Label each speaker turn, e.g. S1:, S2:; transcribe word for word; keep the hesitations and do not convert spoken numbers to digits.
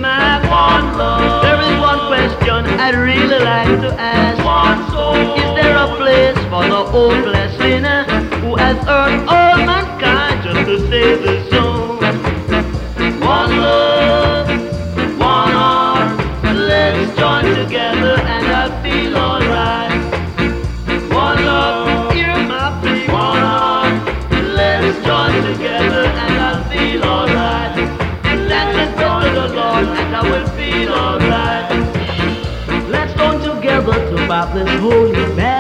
S1: my one love. There is one question I'd really like to ask. One soul. Is there a place for the hopeless sinner who has earned all mankind just to save his soul? One love, one heart, let's join together and I'll feel alright. One love, hear my plea. One heart, let's join together and I'll feel alright. Dance and pray to the Lord and I will feel alright. Let's join together to pop this holy band.